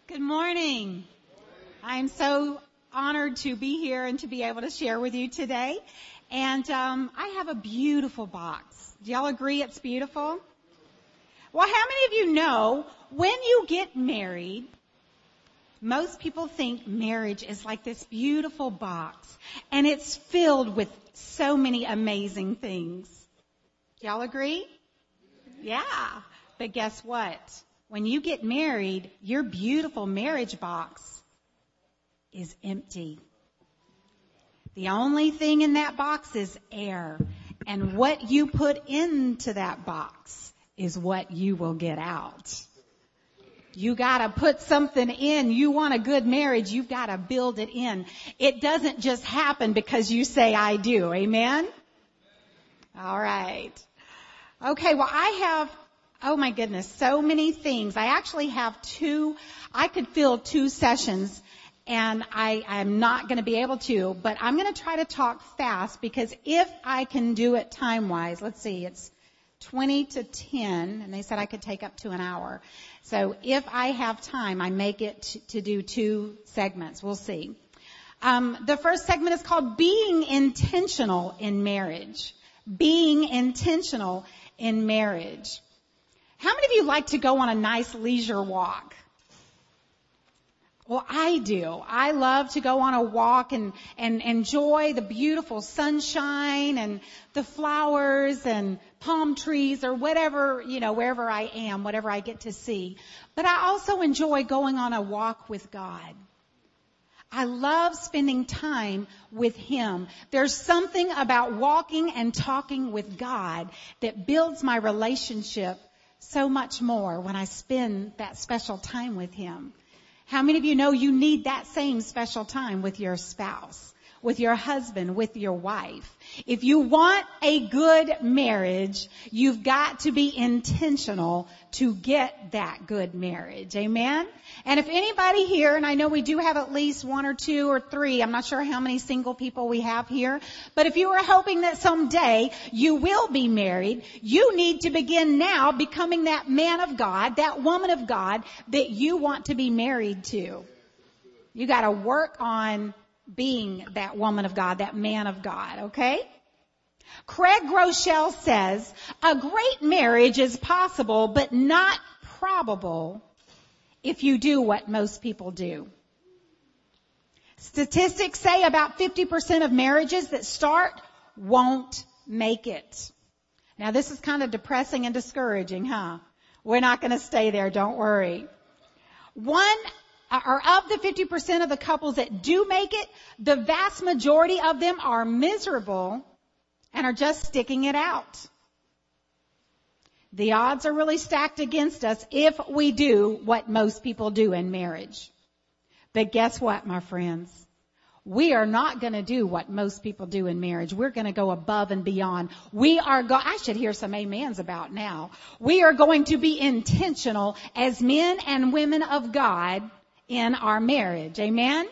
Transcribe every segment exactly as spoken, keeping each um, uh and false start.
Good morning. I'm so honored to be here and to be able to share with you today. And um, I have a beautiful box. Do y'all agree it's beautiful? Well, how many of you know when you get married, most people think marriage is like this beautiful box and it's filled with so many amazing things. Y'all agree? Yeah. But guess what? When you get married, your beautiful marriage box is empty. The only thing in that box is air. And what you put into that box is what you will get out. You gotta put something in. You want a good marriage, you've gotta build it in. It doesn't just happen because you say, I do. Amen? All right. Okay, well, I have Oh my goodness, so many things. I actually have two, I could fill two sessions and I, I'm not going to be able to, but I'm going to try to talk fast because if I can do it time-wise, let's see, it's twenty to ten and they said I could take up to an hour. So if I have time, I make it to, to do two segments. We'll see. Um, the first segment is called Being Intentional in Marriage. Being intentional in marriage. How many of you like to go on a nice leisure walk? Well, I do. I love to go on a walk and, and enjoy the beautiful sunshine and the flowers and palm trees or whatever, you know, wherever I am, whatever I get to see. But I also enjoy going on a walk with God. I love spending time with Him. There's something about walking and talking with God that builds my relationship so much more when I spend that special time with Him. How many of you know you need that same special time with your spouse, with your husband, with your wife? If you want a good marriage, you've got to be intentional to get that good marriage. Amen? And if anybody here, and I know we do have at least one or two or three, I'm not sure how many single people we have here, but if you are hoping that someday you will be married, you need to begin now becoming that man of God, that woman of God that you want to be married to. You got to work on being that woman of God, that man of God, okay? Craig Groeschel says, a great marriage is possible, but not probable if you do what most people do. Statistics say about fifty percent of marriages that start won't make it. Now, this is kind of depressing and discouraging, huh? We're not going to stay there, don't worry. One or of the fifty percent of the couples that do make it, the vast majority of them are miserable and are just sticking it out. The odds are really stacked against us if we do what most people do in marriage. But guess what, my friends? We are not going to do what most people do in marriage. We're going to go above and beyond. We are go- I should hear some amens about now. We are going to be intentional as men and women of God in our marriage. Amen?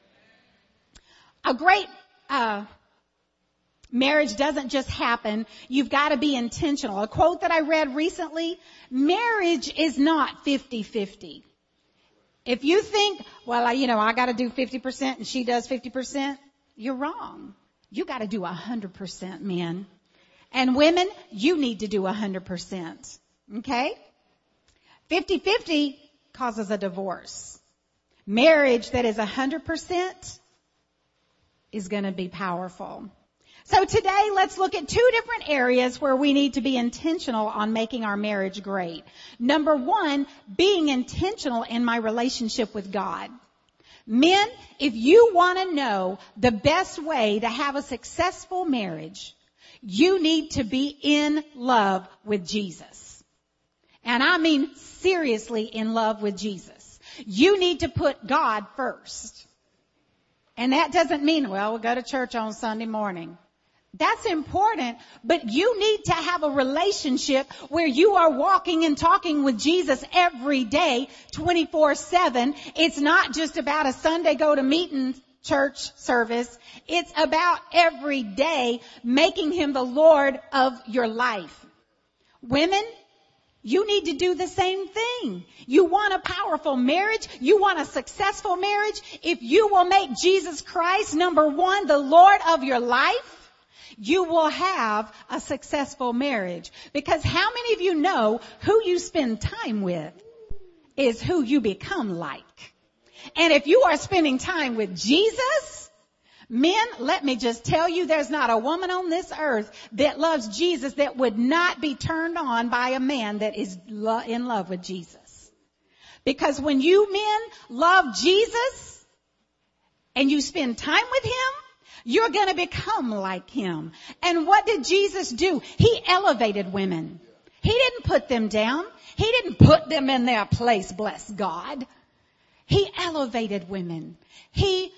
A great uh marriage doesn't just happen. You've got to be intentional. A quote that I read recently, marriage is not fifty-fifty. If you think, well, I, you know, I got to do fifty percent and she does fifty percent, you're wrong. You got to do one hundred percent, men. And women, you need to do one hundred percent. Okay? fifty-fifty causes a divorce. Marriage that is one hundred percent is going to be powerful. So today, let's look at two different areas where we need to be intentional on making our marriage great. Number one, being intentional in my relationship with God. Men, if you want to know the best way to have a successful marriage, you need to be in love with Jesus. And I mean seriously in love with Jesus. You need to put God first. And that doesn't mean, well, we'll go to church on Sunday morning. That's important, but you need to have a relationship where you are walking and talking with Jesus every day, twenty-four seven. It's not just about a Sunday go to meeting church service. It's about every day making Him the Lord of your life. Women, You need to do the same thing. You want a powerful marriage? You want a successful marriage? If you will make Jesus Christ, number one, the Lord of your life, you will have a successful marriage. Because how many of you know who you spend time with is who you become like? And if you are spending time with Jesus, men, let me just tell you, there's not a woman on this earth that loves Jesus that would not be turned on by a man that is lo- in love with Jesus. Because when you men love Jesus and you spend time with him, you're going to become like him. And what did Jesus do? He elevated women. He didn't put them down. He didn't put them in their place, bless God. He elevated women. He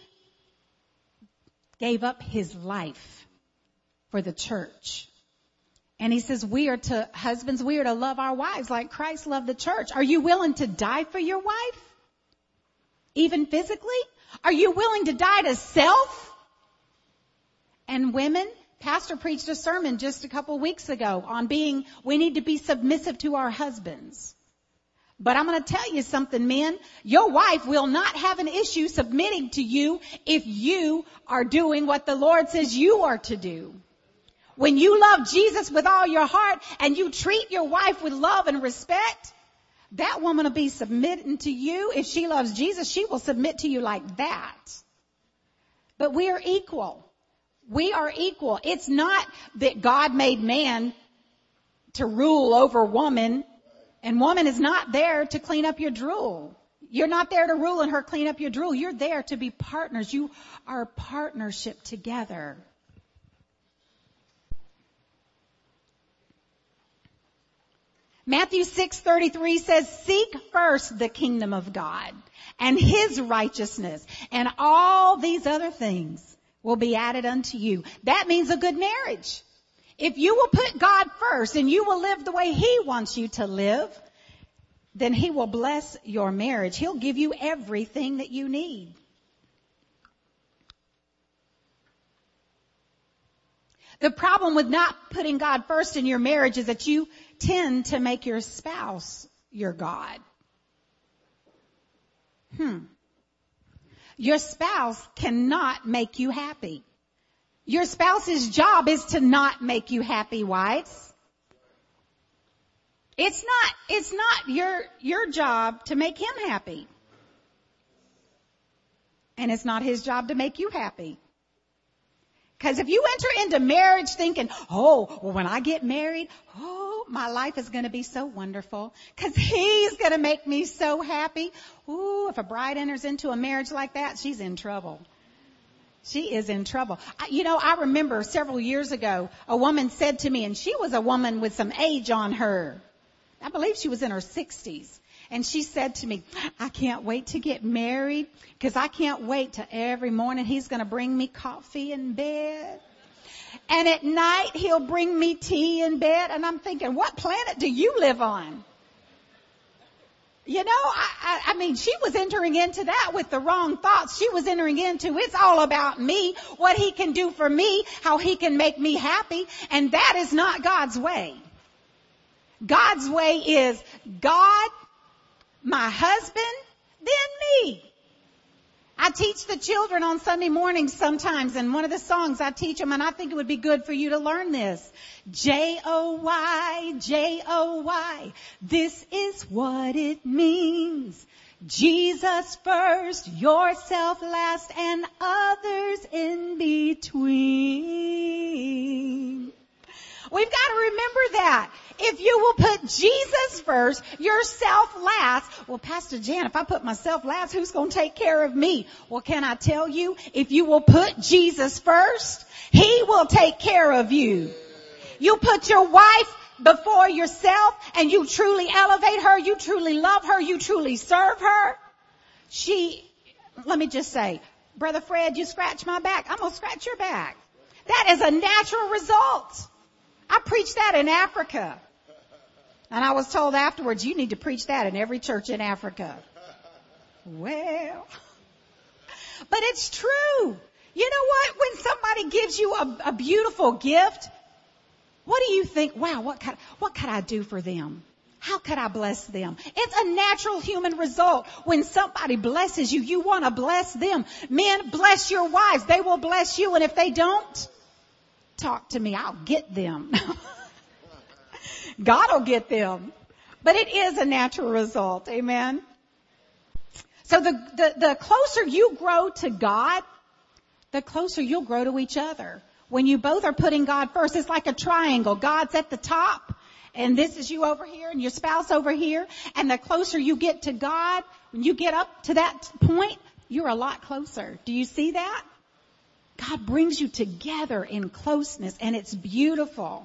gave up his life for the church. And he says, we are to, husbands, we are to love our wives like Christ loved the church. Are you willing to die for your wife? Even physically? Are you willing to die to self? And women, Pastor preached a sermon just a couple weeks ago on being, we need to be submissive to our husbands. But I'm going to tell you something, men. Your wife will not have an issue submitting to you if you are doing what the Lord says you are to do. When you love Jesus with all your heart and you treat your wife with love and respect, that woman will be submitting to you. If she loves Jesus, she will submit to you like that. But we are equal. We are equal. It's not that God made man to rule over woman. And woman is not there to clean up your drool. You're not there to rule and her clean up your drool. You're there to be partners. You are a partnership together. Matthew six thirty-three says, seek first the kingdom of God and his righteousness, and all these other things will be added unto you. That means a good marriage. If you will put God first and you will live the way he wants you to live, then he will bless your marriage. He'll give you everything that you need. The problem with not putting God first in your marriage is that you tend to make your spouse your God. Hmm. Your spouse cannot make you happy. Your spouse's job is to not make you happy, wives. It's not, it's not your, your job to make him happy. And it's not his job to make you happy. Because if you enter into marriage thinking, oh, well, when I get married, oh, my life is going to be so wonderful because he's going to make me so happy. Ooh, if a bride enters into a marriage like that, she's in trouble. She is in trouble. I, you know, I remember several years ago, a woman said to me, and she was a woman with some age on her. I believe she was in her sixties. And she said to me, I can't wait to get married because I can't wait till every morning he's going to bring me coffee in bed. And at night he'll bring me tea in bed. And I'm thinking, what planet do you live on? You know, I, I, I mean, she was entering into that with the wrong thoughts. She was entering into, it's all about me, what he can do for me, how he can make me happy. And that is not God's way. God's way is God, my husband, then me. I teach the children on Sunday mornings sometimes, and one of the songs I teach them, and I think it would be good for you to learn this. J O Y, J O Y, this is what it means. Jesus first, yourself last, and others in between. We've got to remember that. If you will put Jesus first, yourself last. Well, Pastor Jan, if I put myself last, who's going to take care of me? Well, can I tell you, if you will put Jesus first, he will take care of you. You put your wife before yourself and you truly elevate her, you truly love her, you truly serve her. She, let me just say, Brother Fred, you scratch my back, I'm going to scratch your back. That is a natural result. I preached that in Africa. And I was told afterwards, you need to preach that in every church in Africa. Well, but it's true. You know what? When somebody gives you a, a beautiful gift, what do you think? Wow, what could, what could I do for them? How could I bless them? It's a natural human result. When somebody blesses you, you want to bless them. Men, bless your wives. They will bless you. And if they don't, talk to me. I'll get them. God will get them. But it is a natural result. Amen. So the, the, the closer you grow to God, the closer you'll grow to each other. When you both are putting God first, it's like a triangle. God's at the top, and this is you over here, and your spouse over here. And the closer you get to God, when you get up to that point, you're a lot closer. Do you see that? God brings you together in closeness, and it's beautiful.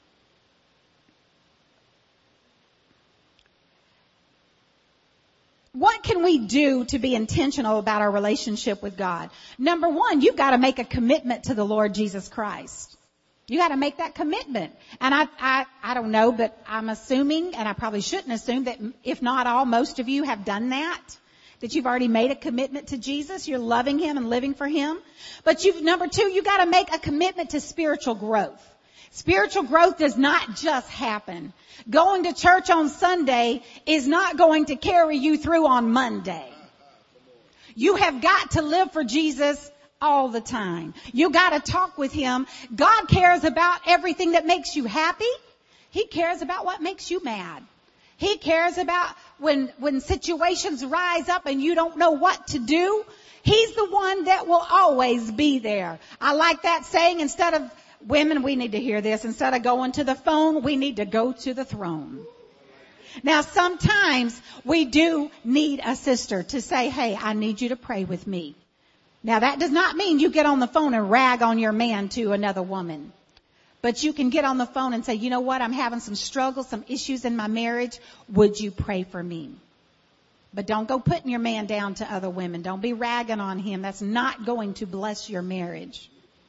What can we do to be intentional about our relationship with God? Number one, you've got to make a commitment to the Lord Jesus Christ. You got to make that commitment. And I, I, I don't know, but I'm assuming, and I probably shouldn't assume that if not all, most of you have done that. That you've already made a commitment to Jesus. You're loving Him and living for Him. But you've, number two, you got to make a commitment to spiritual growth. Spiritual growth does not just happen. Going to church on Sunday is not going to carry you through on Monday. You have got to live for Jesus all the time. You got to talk with Him. God cares about everything that makes you happy. He cares about what makes you mad. He cares about when, when situations rise up and you don't know what to do. He's the one that will always be there. I like that saying. Instead of women, we need to hear this. Instead of going to the phone, we need to go to the throne. Now, sometimes we do need a sister to say, hey, I need you to pray with me. Now, that does not mean you get on the phone and rag on your man to another woman. But you can get on the phone and say, you know what, I'm having some struggles, some issues in my marriage. Would you pray for me? But don't go putting your man down to other women. Don't be ragging on him. That's not going to bless your marriage.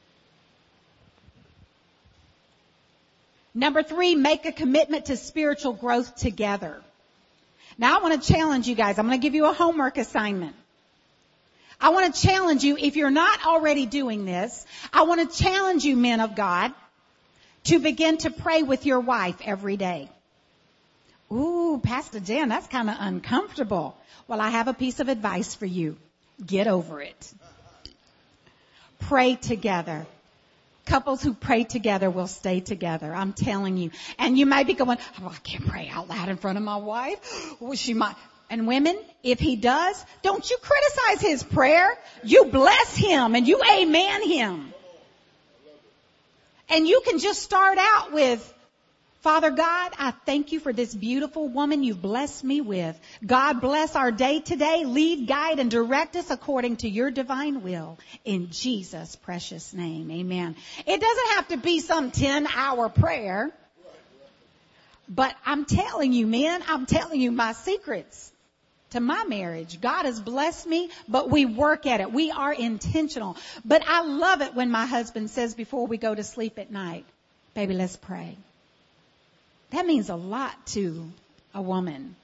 Number three, make a commitment to spiritual growth together. Now, I want to challenge you guys. I'm going to give you a homework assignment. I want to challenge you, if you're not already doing this, I want to challenge you, men of God, to begin to pray with your wife every day. Ooh, Pastor Jan, that's kind of uncomfortable. Well, I have a piece of advice for you. Get over it. Pray together. Couples who pray together will stay together. I'm telling you. And you may be going, oh, I can't pray out loud in front of my wife. Well, she might. And women, if he does, don't you criticize his prayer. You bless him and you amen him. And you can just start out with, Father God, I thank you for this beautiful woman you've blessed me with. God bless our day today. Lead, guide, and direct us according to your divine will. In Jesus' precious name, amen. It doesn't have to be some ten-hour prayer. But I'm telling you, men, I'm telling you my secrets to my marriage. God has blessed me, but we work at it. We are intentional. But I love it when my husband says before we go to sleep at night, baby, let's pray. That means a lot to a woman.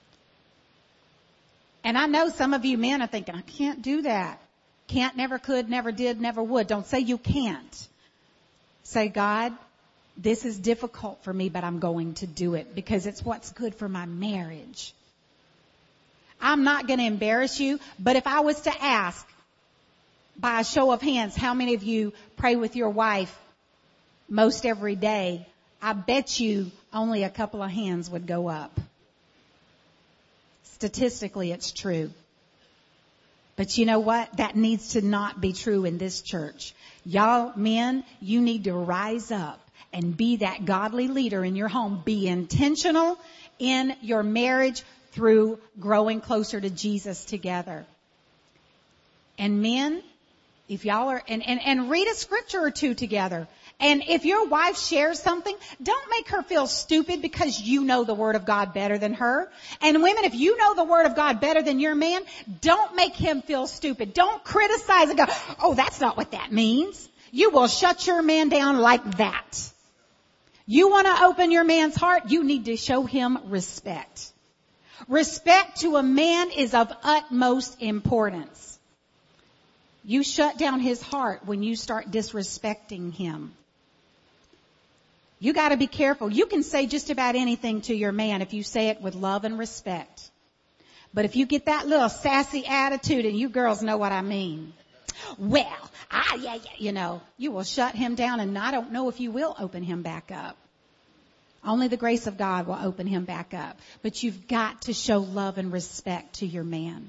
And I know some of you men are thinking, I can't do that. Can't, never could, never did, never would. Don't say you can't. Say, God, this is difficult for me, but I'm going to do it because it's what's good for my marriage. I'm not going to embarrass you, but if I was to ask by a show of hands, how many of you pray with your wife most every day? I bet you only a couple of hands would go up. Statistically, it's true. But you know what? That needs to not be true in this church. Y'all men, you need to rise up and be that godly leader in your home. Be intentional in your marriage through growing closer to Jesus together. And men, if y'all are, and, and, and read a scripture or two together. And if your wife shares something, don't make her feel stupid because you know the Word of God better than her. And women, if you know the Word of God better than your man, don't make him feel stupid. Don't criticize and go, oh, that's not what that means. You will shut your man down like that. You want to open your man's heart, you need to show him respect. Respect to a man is of utmost importance. You shut down his heart when you start disrespecting him. You got to be careful. You can say just about anything to your man if you say it with love and respect. But if you get that little sassy attitude, and you girls know what I mean, well, ah, yeah, yeah, you know, you will shut him down, and I don't know if you will open him back up. Only the grace of God will open him back up. But you've got to show love and respect to your man.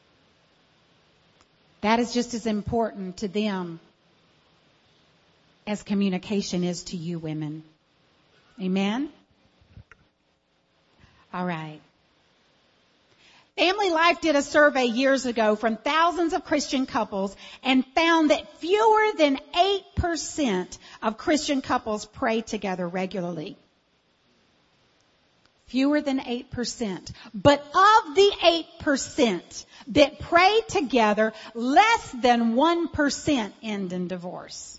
That is just as important to them as communication is to you women. Amen? All right. Family Life did a survey years ago from thousands of Christian couples and found that fewer than eight percent of Christian couples pray together regularly. Fewer than eight percent. But of the eight percent that pray together, less than one percent end in divorce.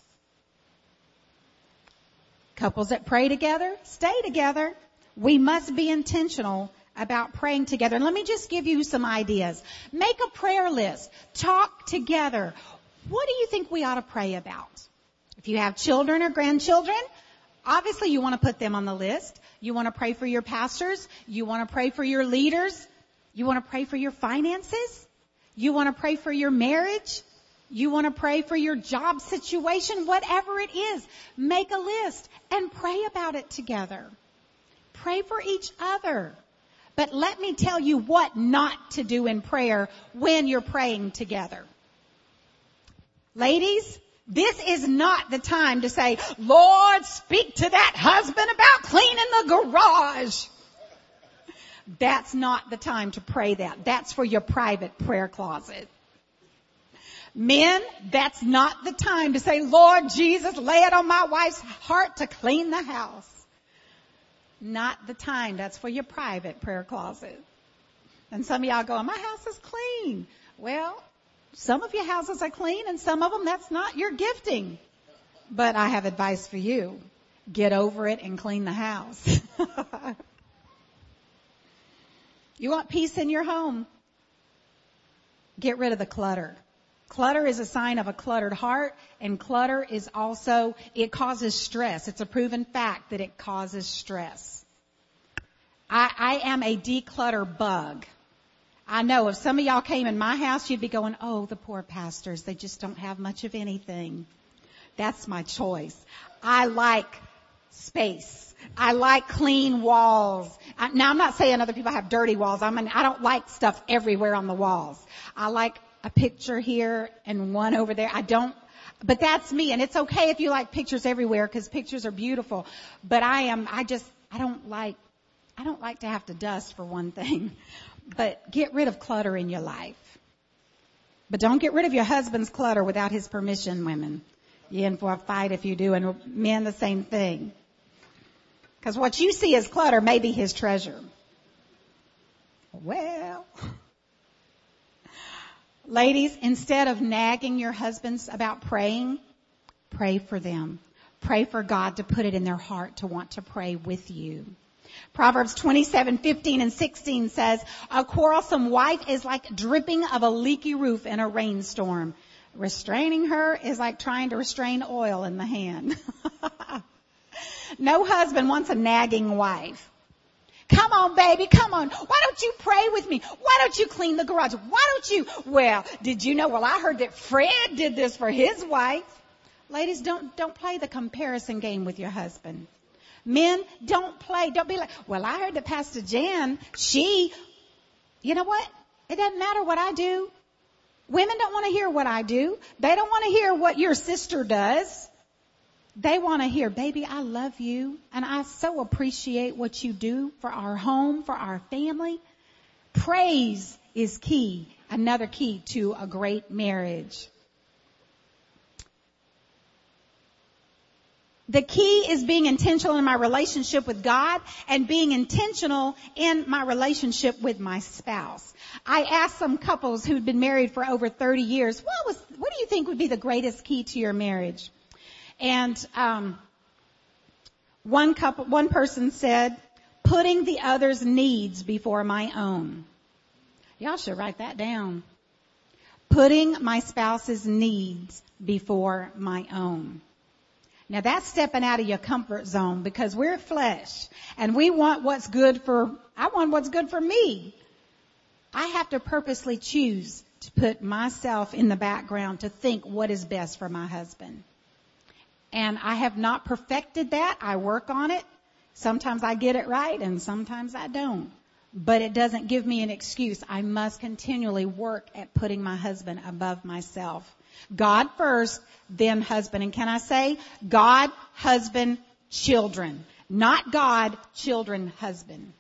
Couples that pray together, stay together. We must be intentional about praying together. And let me just give you some ideas. Make a prayer list. Talk together. What do you think we ought to pray about? If you have children or grandchildren, obviously you want to put them on the list. You want to pray for your pastors. You want to pray for your leaders. You want to pray for your finances. You want to pray for your marriage. You want to pray for your job situation, whatever it is. Make a list and pray about it together. Pray for each other. But let me tell you what not to do in prayer when you're praying together. Ladies, this is not the time to say, Lord, speak to that husband about cleaning the garage. That's not the time to pray that. That's for your private prayer closet. Men, that's not the time to say, Lord Jesus, lay it on my wife's heart to clean the house. Not the time. That's for your private prayer closet. And some of y'all go, my house is clean. Well, some of your houses are clean and some of them that's not your gifting. But I have advice for you. Get over it and clean the house. You want peace in your home? Get rid of the clutter. Clutter is a sign of a cluttered heart, and clutter is also, it causes stress. It's a proven fact that it causes stress. I, I am a declutter bug. I know if some of y'all came in my house, you'd be going, oh, the poor pastors, they just don't have much of anything. That's my choice. I like space. I like clean walls. I, now, I'm not saying other people have dirty walls. I mean, I don't like stuff everywhere on the walls. I like a picture here and one over there. I don't, but that's me. And it's okay if you like pictures everywhere because pictures are beautiful. But I am, I just, I don't like, I don't like to have to dust for one thing. But get rid of clutter in your life. But don't get rid of your husband's clutter without his permission, women. You're in for a fight if you do, and men the same thing. Because what you see as clutter may be his treasure. Well... Ladies, instead of nagging your husbands about praying, pray for them. Pray for God to put it in their heart to want to pray with you. Proverbs twenty-seven, fifteen and sixteen says, a quarrelsome wife is like dripping of a leaky roof in a rainstorm. Restraining her is like trying to restrain oil in the hand. No husband wants a nagging wife. Come on, baby, come on. Why don't you pray with me? Why don't you clean the garage? Why don't you? Well, did you know? Well, I heard that Fred did this for his wife. Ladies, don't, don't play the comparison game with your husband. Men, don't play. Don't be like, well, I heard that Pastor Jan, she, you know what? It doesn't matter what I do. Women don't want to hear what I do. They don't want to hear what your sister does. They want to hear, baby, I love you, and I so appreciate what you do for our home, for our family. Praise is key, another key to a great marriage. The key is being intentional in my relationship with God and being intentional in my relationship with my spouse. I asked some couples who'd been married for over thirty years, what was, what do you think would be the greatest key to your marriage? And um, one couple, one person said, putting the other's needs before my own. Y'all should write that down. Putting my spouse's needs before my own. Now that's stepping out of your comfort zone because we're flesh and we want what's good for, I want what's good for me. I have to purposely choose to put myself in the background to think what is best for my husband. And I have not perfected that. I work on it. Sometimes I get it right and sometimes I don't. But it doesn't give me an excuse. I must continually work at putting my husband above myself. God first, then husband. And can I say, God, husband, children. Not God, children, husband.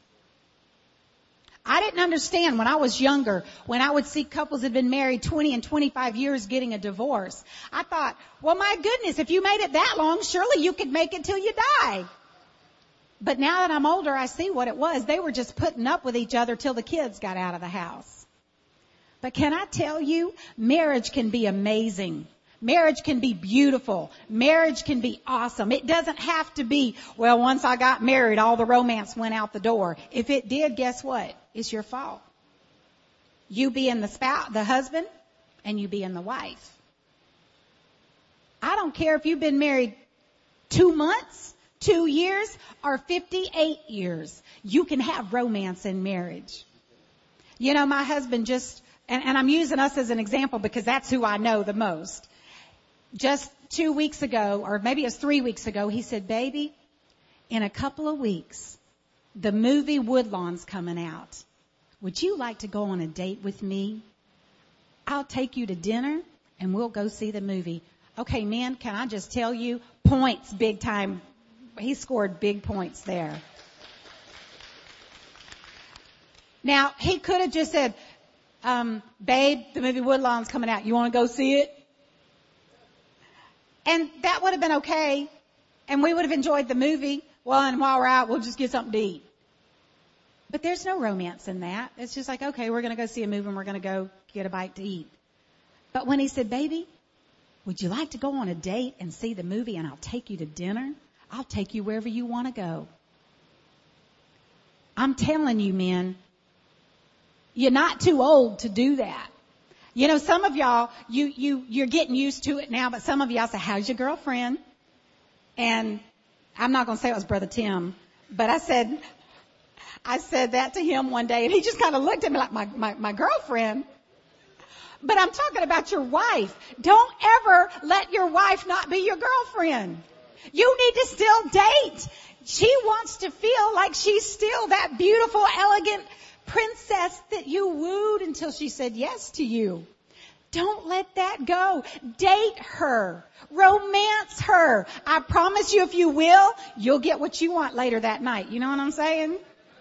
I didn't understand when I was younger, when I would see couples that had been married twenty and twenty-five years getting a divorce. I thought, well, my goodness, if you made it that long, surely you could make it till you die. But now that I'm older, I see what it was. They were just putting up with each other till the kids got out of the house. But can I tell you, marriage can be amazing. Marriage can be beautiful. Marriage can be awesome. It doesn't have to be, well, once I got married, all the romance went out the door. If it did, guess what? It's your fault. You being the spouse, the husband, and you being the wife. I don't care if you've been married two months, two years, or fifty-eight years. You can have romance in marriage. You know, my husband just, and, and I'm using us as an example because that's who I know the most. Just two weeks ago, or maybe it was three weeks ago, he said, baby, in a couple of weeks, the movie Woodlawn's coming out. Would you like to go on a date with me? I'll take you to dinner and we'll go see the movie. Okay, man, can I just tell you, points, big time. He scored big points there. Now, he could have just said, um, babe, the movie Woodlawn's coming out. You want to go see it? And that would have been okay. And we would have enjoyed the movie. Well, and while we're out, we'll just get something to eat. But there's no romance in that. It's just like, okay, we're going to go see a movie and we're going to go get a bite to eat. But when he said, baby, would you like to go on a date and see the movie and I'll take you to dinner? I'll take you wherever you want to go. I'm telling you, men, you're not too old to do that. You know, some of y'all, you, you, you're getting used to it now, but some of y'all say, how's your girlfriend? And I'm not going to say it was Brother Tim, but I said, I said that to him one day and he just kind of looked at me like my, my, my girlfriend. But I'm talking about your wife. Don't ever let your wife not be your girlfriend. You need to still date. She wants to feel like she's still that beautiful, elegant princess that you wooed until she said yes to you. Don't let that go. Date her. Romance her. I promise you if you will, you'll get what you want later that night. You know what I'm saying?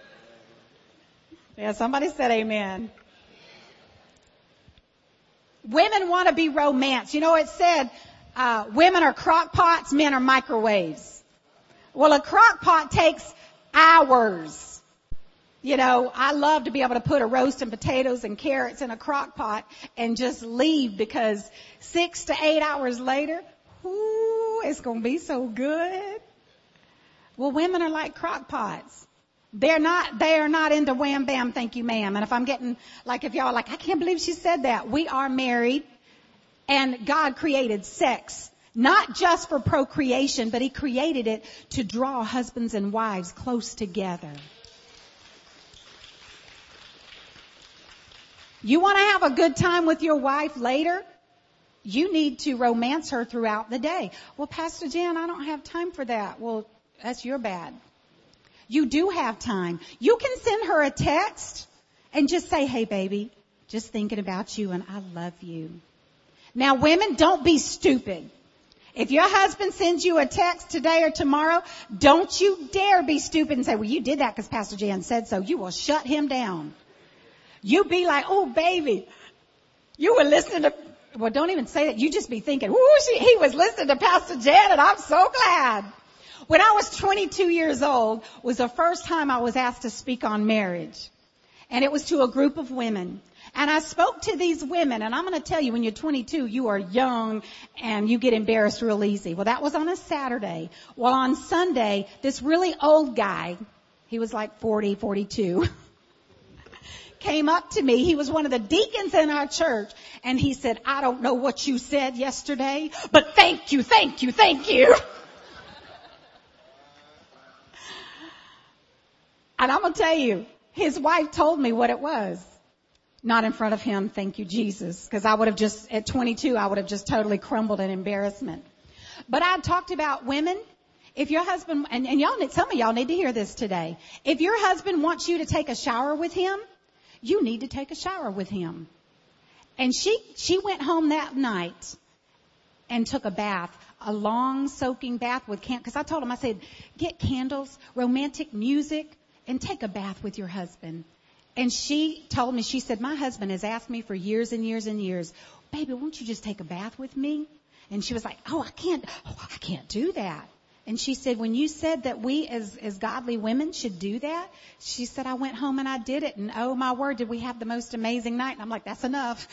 Yeah, somebody said amen. Women want to be romanced. You know, it said uh, women are crock pots, men are microwaves. Well, a crock pot takes hours. You know, I love to be able to put a roast and potatoes and carrots in a crock pot and just leave because six to eight hours later, ooh, it's going to be so good. Well, women are like crock pots. They're not, they are not into wham bam, thank you ma'am. And if I'm getting, like if y'all are like, I can't believe she said that. We are married and God created sex, not just for procreation, but he created it to draw husbands and wives close together. You want to have a good time with your wife later? You need to romance her throughout the day. Well, Pastor Jan, I don't have time for that. Well, that's your bad. You do have time. You can send her a text and just say, hey, baby, just thinking about you and I love you. Now, women, don't be stupid. If your husband sends you a text today or tomorrow, don't you dare be stupid and say, well, you did that because Pastor Jan said so. You will shut him down. You be like, oh, baby, you were listening to, well, don't even say that. You just be thinking, ooh, she, he was listening to Pastor Janet. I'm so glad. When I was twenty-two years old was the first time I was asked to speak on marriage. And it was to a group of women. And I spoke to these women, and I'm going to tell you, when you're twenty-two, you are young and you get embarrassed real easy. Well, that was on a Saturday. Well, on Sunday, this really old guy, he was like forty, forty-two, came up to me. He was one of the deacons in our church. And he said, I don't know what you said yesterday, but thank you, thank you, thank you. And I'm going to tell you, his wife told me what it was. Not in front of him, thank you, Jesus. Because I would have just, at twenty-two, I would have just totally crumbled in embarrassment. But I talked about women. If your husband, and, and y'all, some of y'all need to hear this today. If your husband wants you to take a shower with him, you need to take a shower with him. And she, she went home that night and took a bath, a long soaking bath with candles. Because I told him, I said, get candles, romantic music, and take a bath with your husband. And she told me, she said, my husband has asked me for years and years and years, baby, won't you just take a bath with me? And she was like, oh, I can't, oh, I can't do that. And she said, when you said that we as, as godly women should do that, she said, I went home and I did it. And oh, my word, did we have the most amazing night. And I'm like, that's enough.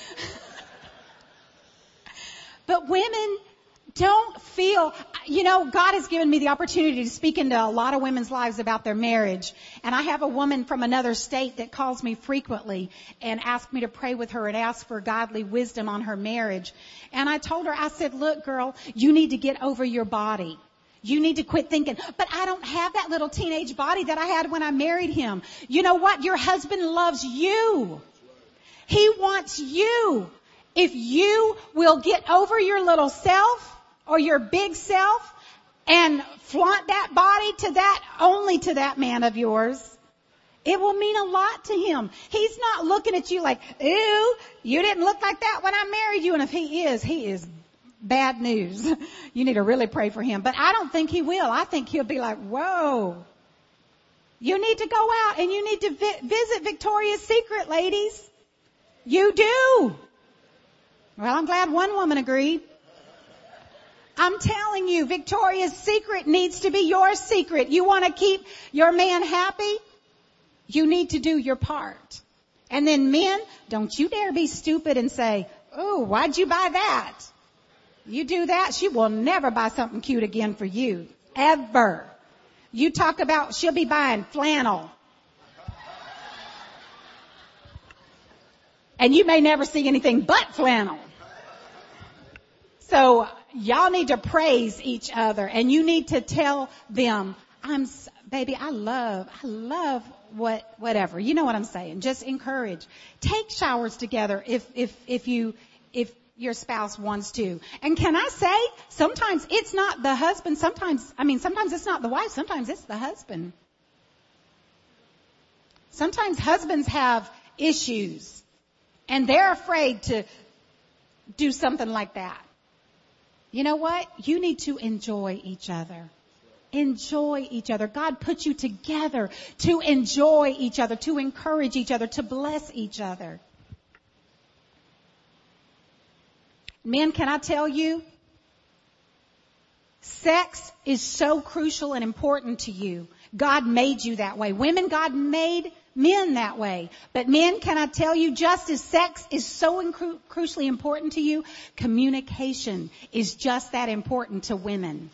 But women don't feel, you know, God has given me the opportunity to speak into a lot of women's lives about their marriage. And I have a woman from another state that calls me frequently and asks me to pray with her and ask for godly wisdom on her marriage. And I told her, I said, look, girl, you need to get over your body. You need to quit thinking, but I don't have that little teenage body that I had when I married him. You know what? Your husband loves you. He wants you. If you will get over your little self, or your big self, and flaunt that body to that, only to that man of yours, it will mean a lot to him. He's not looking at you like, ew, you didn't look like that when I married you. And if he is, he is bad news. You need to really pray for him. But I don't think he will. I think he'll be like, whoa. You need to go out and you need to vi- visit Victoria's Secret, ladies. You do. Well, I'm glad one woman agreed. I'm telling you, Victoria's Secret needs to be your secret. You want to keep your man happy? You need to do your part. And then men, don't you dare be stupid and say, oh, why'd you buy that? You do that, she will never buy something cute again for you. Ever. You talk about she'll be buying flannel. And you may never see anything but flannel. So y'all need to praise each other, and you need to tell them, I'm, baby, I love, I love what, whatever. You know what I'm saying? Just encourage. Take showers together if, if, if you, if your spouse wants to. And can I say, sometimes it's not the husband. Sometimes, I mean, sometimes it's not the wife. Sometimes it's the husband. Sometimes husbands have issues, and they're afraid to do something like that. You know what? You need to enjoy each other. Enjoy each other. God put you together to enjoy each other, to encourage each other, to bless each other. Men, can I tell you? Sex is so crucial and important to you. God made you that way. Women, God made men that way. But men, can I tell you, just as sex is so incru- crucially important to you, communication is just that important to women.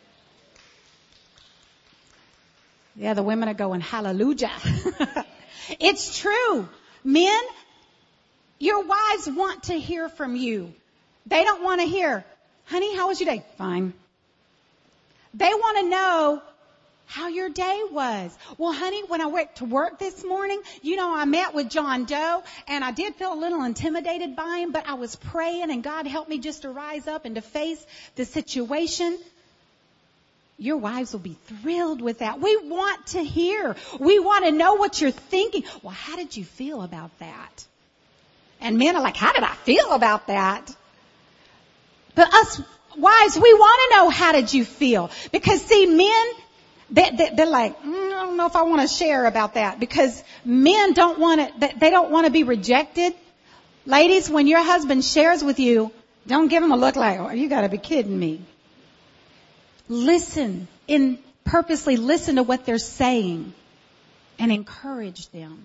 Yeah, the women are going, hallelujah. It's true. Men, your wives want to hear from you. They don't want to hear, honey, how was your day? Fine. They want to know how your day was. Well, honey, when I went to work this morning, you know, I met with John Doe, and I did feel a little intimidated by him, but I was praying, and God helped me just to rise up and to face the situation. Your wives will be thrilled with that. We want to hear. We want to know what you're thinking. Well, how did you feel about that? And men are like, how did I feel about that? But us wives, we want to know, how did you feel? Because see, men, they, they, they're like, mm, I don't know if I want to share about that, because men don't want to, they don't want to be rejected. Ladies, when your husband shares with you, don't give him a look like, oh, you got to be kidding me. Listen, in purposely listen to what they're saying and encourage them.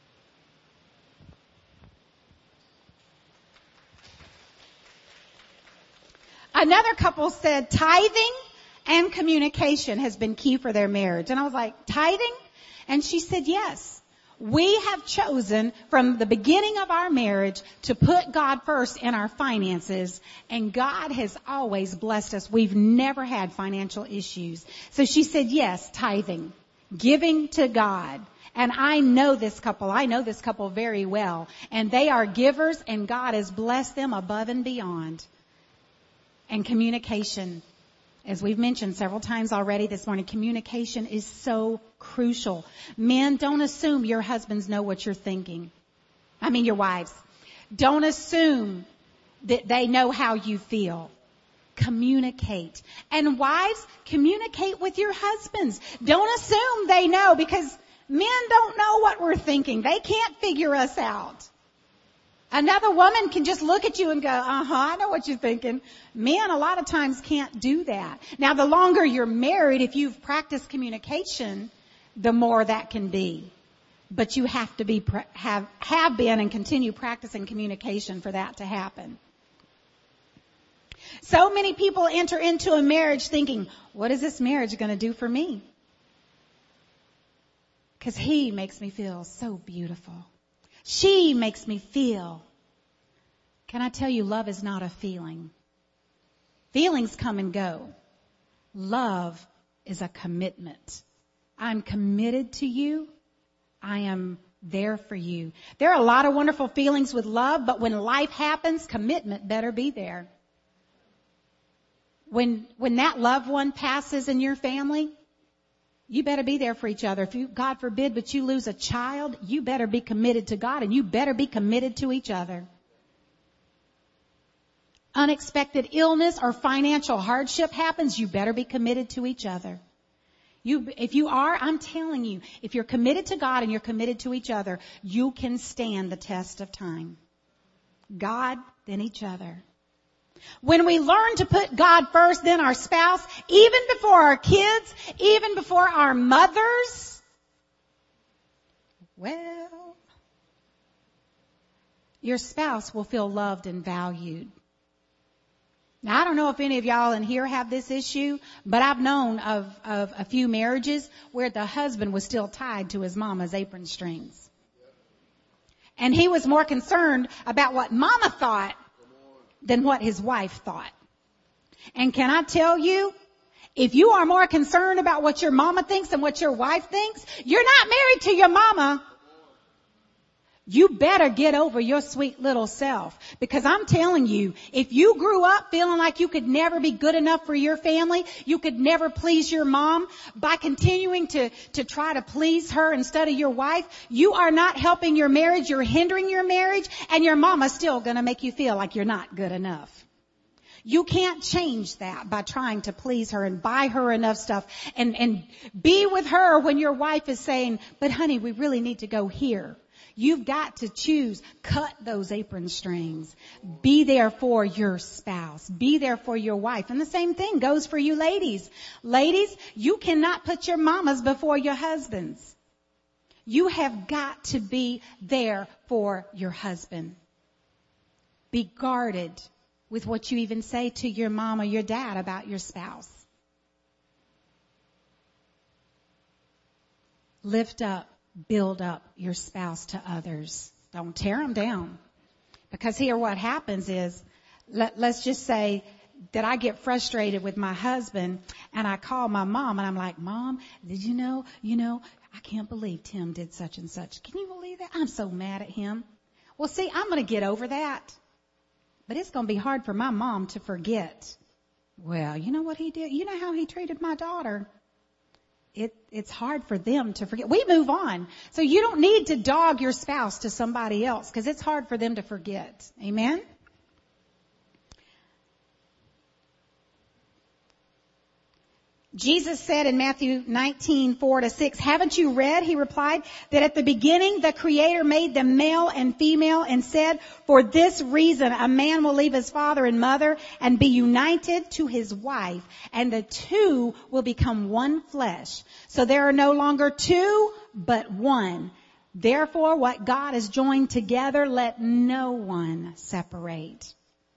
Another couple said tithing and communication has been key for their marriage. And I was like, tithing? And she said, yes. We have chosen from the beginning of our marriage to put God first in our finances, and God has always blessed us. We've never had financial issues. So she said, yes, tithing. giving to God. And I know this couple. I know this couple very well. And they are givers, and God has blessed them above and beyond. And communication, as we've mentioned several times already this morning, communication is so crucial. Men, don't assume your husbands know what you're thinking. I mean, your wives. Don't assume that they know how you feel. Communicate. And wives, communicate with your husbands. Don't assume they know, because men don't know what we're thinking. They can't figure us out. Another woman can just look at you and go, uh-huh, I know what you're thinking. Men a lot of times can't do that. Now, the longer you're married, if you've practiced communication, the more that can be. But you have to be, have, have been and continue practicing communication for that to happen. So many people enter into a marriage thinking, what is this marriage going to do for me? Because he makes me feel so beautiful. She makes me feel. Can I tell you, love is not a feeling. Feelings come and go. Love is a commitment. I'm committed to you. I am there for you. There are a lot of wonderful feelings with love, but when life happens, commitment better be there. When, when that loved one passes in your family, you better be there for each other. If you, God forbid, but you lose a child, you better be committed to God, and you better be committed to each other. Unexpected illness or financial hardship happens, you better be committed to each other. You, if you are, I'm telling you, if you're committed to God and you're committed to each other, you can stand the test of time. God, then each other. When we learn to put God first, then our spouse, even before our kids, even before our mothers, well, your spouse will feel loved and valued. Now, I don't know if any of y'all in here have this issue, but I've known of, of a few marriages where the husband was still tied to his mama's apron strings. And he was more concerned about what mama thought than what his wife thought. And can I tell you, if you are more concerned about what your mama thinks than what your wife thinks, you're not married to your mama. You better get over your sweet little self. Because I'm telling you, if you grew up feeling like you could never be good enough for your family, you could never please your mom, by continuing to, to try to please her instead of your wife, you are not helping your marriage, you're hindering your marriage, and your mama's still gonna make you feel like you're not good enough. You can't change that by trying to please her and buy her enough stuff and, and be with her when your wife is saying, but honey, we really need to go here. You've got to choose. Cut those apron strings. Be there for your spouse. Be there for your wife. And the same thing goes for you ladies. Ladies, you cannot put your mamas before your husbands. You have got to be there for your husband. Be guarded with what you even say to your mom or your dad about your spouse. Lift up. Build up your spouse to others. Don't tear them down. Because here what happens is, let, let's just say that I get frustrated with my husband and I call my mom and I'm like, Mom, did you know, you know, I can't believe Tim did such and such. Can you believe that? I'm so mad at him. Well, see, I'm going to get over that. But it's going to be hard for my mom to forget. Well, you know what he did? You know how he treated my daughter? It, it's hard for them to forget. We move on. So you don't need to dog your spouse to somebody else because it's hard for them to forget. Amen? Jesus said in Matthew nineteen, four to six, haven't you read, he replied, that at the beginning the Creator made them male and female and said, for this reason a man will leave his father and mother and be united to his wife, and the two will become one flesh. So there are no longer two, but one. Therefore, what God has joined together, let no one separate.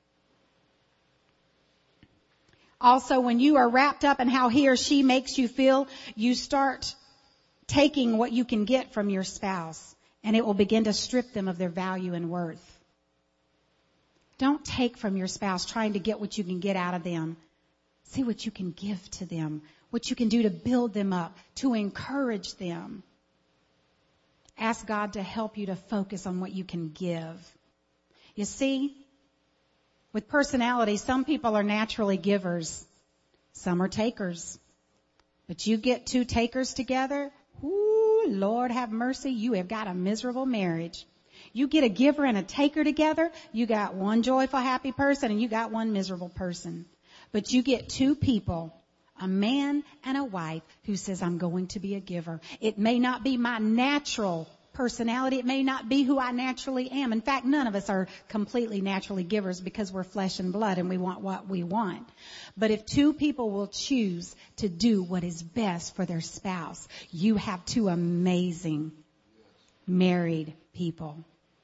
Also, when you are wrapped up in how he or she makes you feel, you start taking what you can get from your spouse, and it will begin to strip them of their value and worth. Don't take from your spouse trying to get what you can get out of them. See what you can give to them, what you can do to build them up, to encourage them. Ask God to help you to focus on what you can give. You see, with personality, some people are naturally givers. Some are takers. But you get two takers together, ooh, Lord have mercy, you have got a miserable marriage. You get a giver and a taker together, you got one joyful, happy person and you got one miserable person. But you get two people, a man and a wife, who says, I'm going to be a giver. It may not be my natural personality. It may not be who I naturally am. In fact, none of us are completely naturally givers because we're flesh and blood and we want what we want. But if two people will choose to do what is best for their spouse, you have two amazing married people.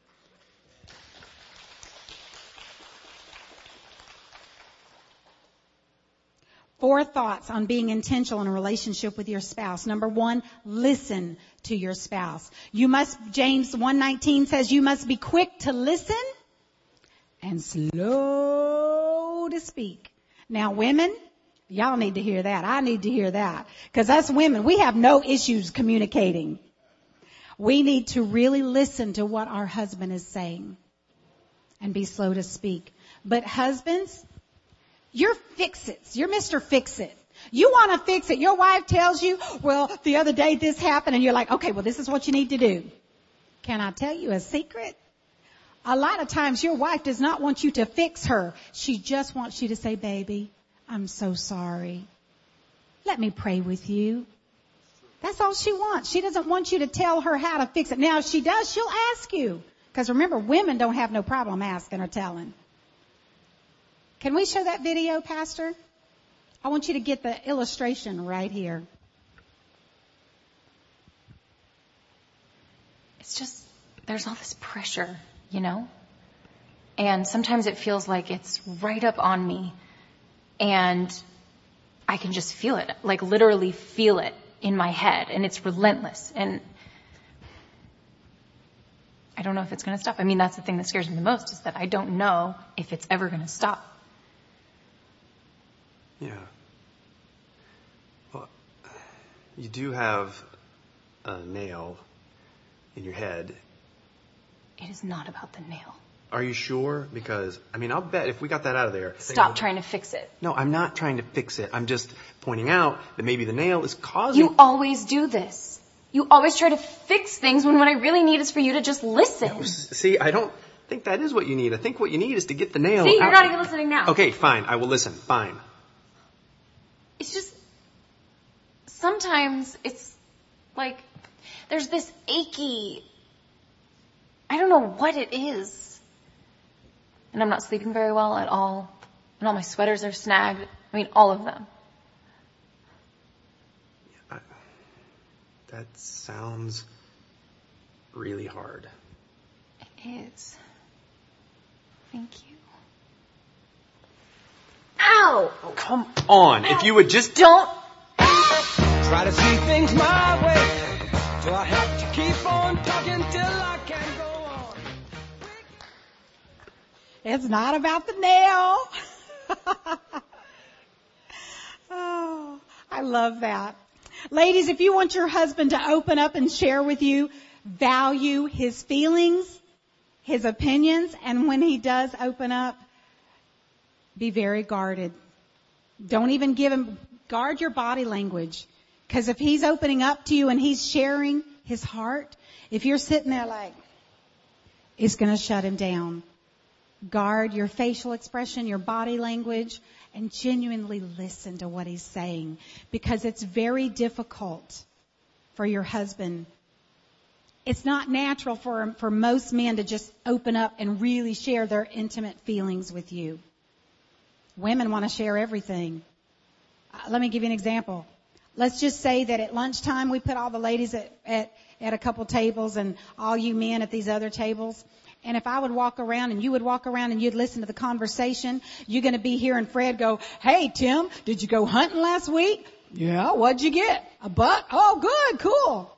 Four thoughts on being intentional in a relationship with your spouse. Number one, listen to your spouse. You must, James one nineteen says, you must be quick to listen and slow to speak. Now women, y'all need to hear that. I need to hear that. Because us women, we have no issues communicating. We need to really listen to what our husband is saying and be slow to speak. But husbands, you're fix-its. You're Mister Fix-It. You want to fix it. Your wife tells you, well, the other day this happened, and you're like, okay, well, this is what you need to do. Can I tell you a secret? A lot of times your wife does not want you to fix her. She just wants you to say, baby, I'm so sorry. Let me pray with you. That's all she wants. She doesn't want you to tell her how to fix it. Now, if she does, she'll ask you. Because remember, women don't have no problem asking or telling. Can we show that video, Pastor? I want you to get the illustration right here. It's just, there's all this pressure, you know? And sometimes it feels like it's right up on me. And I can just feel it, like literally feel it in my head. And it's relentless. And I don't know if it's going to stop. I mean, that's the thing that scares me the most, is that I don't know if it's ever going to stop. Yeah. Well, you do have a nail in your head. It is not about the nail. Are you sure? Because, I mean, I'll bet if we got that out of there... Stop trying to fix it. No, I'm not trying to fix it. I'm just pointing out that maybe the nail is causing... You always do this. You always try to fix things when what I really need is for you to just listen. No, see, I don't think that is what you need. I think what you need is to get the nail See, you're out. not even listening now. Okay, fine. I will listen. Fine. It's just, sometimes it's like, there's this achy, I don't know what it is. And I'm not sleeping very well at all. And all my sweaters are snagged. I mean, all of them. I, that sounds really hard. It is. Thank you. Ow! Oh, come on. Ow. If you would just... Don't... Try to see things my way. Do I have to keep on talking till I can go on? It's not about the nail. Oh, I love that. Ladies, if you want your husband to open up and share with you, value his feelings, his opinions, and when he does open up, be very guarded. Don't even give him, guard your body language. Because if he's opening up to you and he's sharing his heart, if you're sitting there like, it's going to shut him down. Guard your facial expression, your body language, and genuinely listen to what he's saying. Because it's very difficult for your husband. It's not natural for, for most men to just open up and really share their intimate feelings with you. Women want to share everything. Uh, let me give you an example. Let's just say that at lunchtime we put all the ladies at, at, at a couple tables and all you men at these other tables. And if I would walk around and you would walk around and you'd listen to the conversation, you're going to be hearing Fred go, hey, Tim, did you go hunting last week? Yeah, what'd you get? A buck? Oh, good, cool.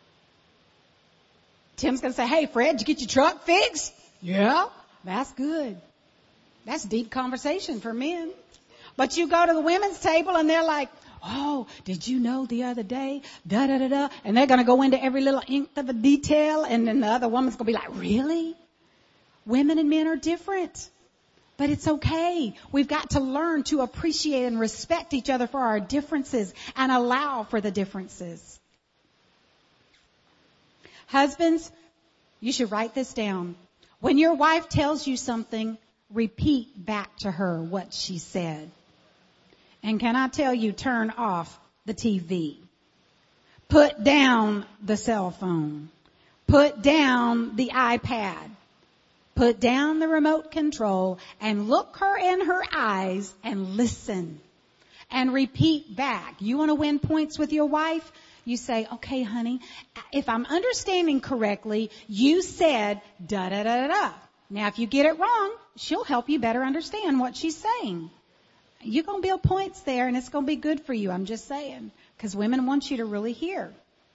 Tim's going to say, hey, Fred, did you get your truck fixed? Yeah, that's good. That's deep conversation for men. But you go to the women's table and they're like, oh, did you know the other day, da da da da, and they're going to go into every little inch of a detail, and then the other woman's going to be like, really? Women and men are different. But it's okay. We've got to learn to appreciate and respect each other for our differences and allow for the differences. Husbands, you should write this down. When your wife tells you something, repeat back to her what she said. And can I tell you, turn off the T V. Put down the cell phone. Put down the iPad. Put down the remote control and look her in her eyes and listen. And repeat back. You want to win points with your wife? You say, okay, honey, if I'm understanding correctly, you said da da da da da. Now, if you get it wrong, she'll help you better understand what she's saying. You're going to build points there, and it's going to be good for you. I'm just saying, because women want you to really hear.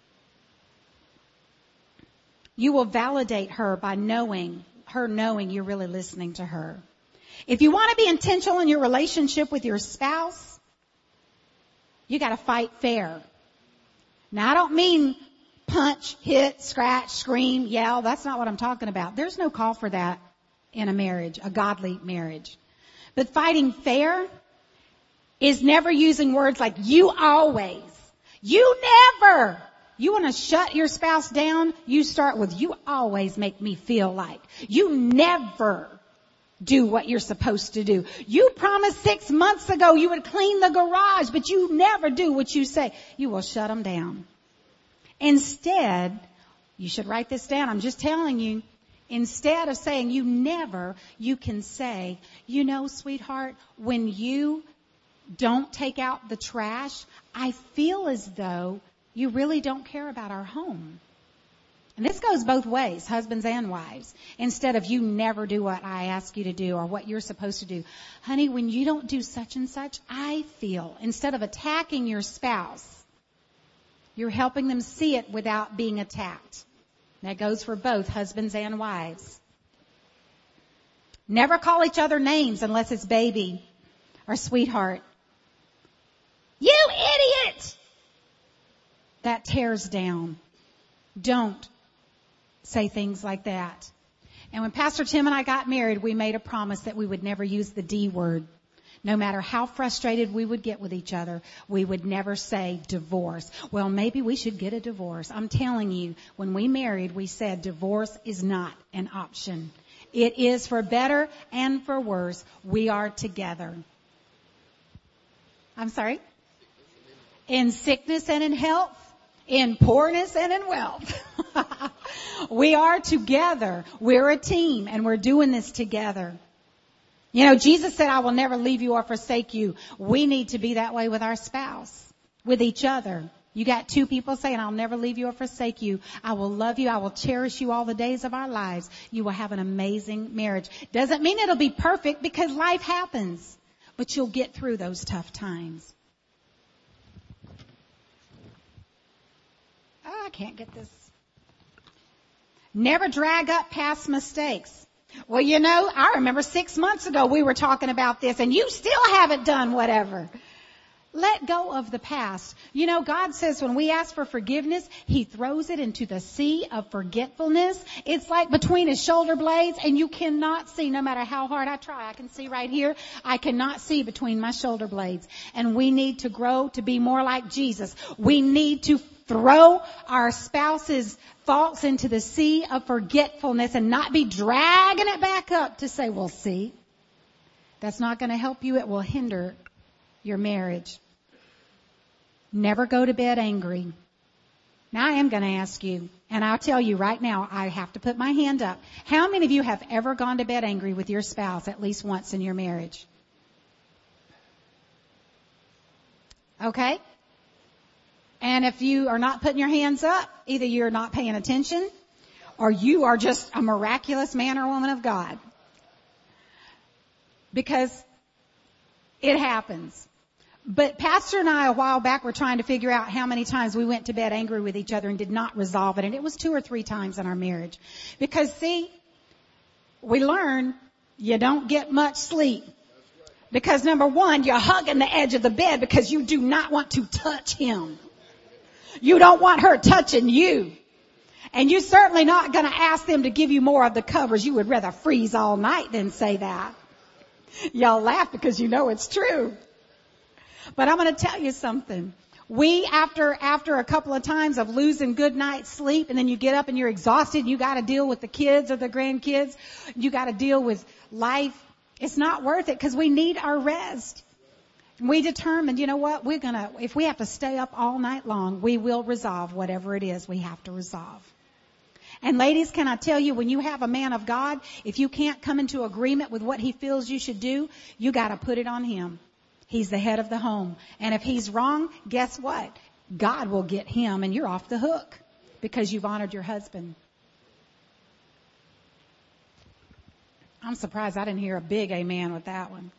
You will validate her by knowing, her knowing you're really listening to her. If you want to be intentional in your relationship with your spouse, you got to fight fair. Now, I don't mean punch, hit, scratch, scream, yell. That's not what I'm talking about. There's no call for that in a marriage, a godly marriage. But fighting fair is never using words like you always, you never. You want to shut your spouse down, you start with you always make me feel like. You never do what you're supposed to do. You promised six months ago you would clean the garage, but you never do what you say. You will shut them down. Instead, you should write this down. I'm just telling you. Instead of saying you never, you can say, you know, sweetheart, when you don't take out the trash, I feel as though you really don't care about our home. And this goes both ways, husbands and wives. Instead of you never do what I ask you to do or what you're supposed to do. Honey, when you don't do such and such, I feel, instead of attacking your spouse, you're helping them see it without being attacked. That goes for both husbands and wives. Never call each other names unless it's baby or sweetheart. You idiot! That tears down. Don't say things like that. And when Pastor Tim and I got married, we made a promise that we would never use the D word. No matter how frustrated we would get with each other, we would never say divorce. Well, maybe we should get a divorce. I'm telling you, when we married, we said divorce is not an option. It is for better and for worse. We are together. I'm sorry? In sickness and in health. In poorness and in wealth. We are together. We're a team and we're doing this together. You know, Jesus said, I will never leave you or forsake you. We need to be that way with our spouse, with each other. You got two people saying, I'll never leave you or forsake you. I will love you. I will cherish you all the days of our lives. You will have an amazing marriage. Doesn't mean it'll be perfect because life happens, but you'll get through those tough times. Oh, I can't get this. Never drag up past mistakes. Well, you know, I remember six months ago we were talking about this and you still haven't done whatever. Let go of the past. You know, God says when we ask for forgiveness, He throws it into the sea of forgetfulness. It's like between His shoulder blades and you cannot see, no matter how hard I try. I can see right here. I cannot see between my shoulder blades. And we need to grow to be more like Jesus. We need to throw our spouse's faults into the sea of forgetfulness and not be dragging it back up to say, well, see, that's not going to help you. It will hinder your marriage. Never go to bed angry. Now I am going to ask you, and I'll tell you right now, I have to put my hand up. How many of you have ever gone to bed angry with your spouse at least once in your marriage? Okay? And if you are not putting your hands up, either you're not paying attention or you are just a miraculous man or woman of God. Because it happens. But Pastor and I a while back were trying to figure out how many times we went to bed angry with each other and did not resolve it. And it was two or three times in our marriage. Because see, we learn you don't get much sleep Because number one, you're hugging the edge of the bed because you do not want to touch him. You don't want her touching you. And you're certainly not going to ask them to give you more of the covers. You would rather freeze all night than say that. Y'all laugh because you know it's true. But I'm going to tell you something. We, after, after a couple of times of losing good night's sleep, and then you get up and you're exhausted, and you got to deal with the kids or the grandkids, you got to deal with life. It's not worth it because we need our rest. We determined, you know what, we're going to, if we have to stay up all night long, we will resolve whatever it is we have to resolve. And ladies, can I tell you, when you have a man of God, if you can't come into agreement with what he feels you should do, you got to put it on him. He's the head of the home. And if he's wrong, guess what? God will get him and you're off the hook because you've honored your husband. I'm surprised I didn't hear a big amen with that one.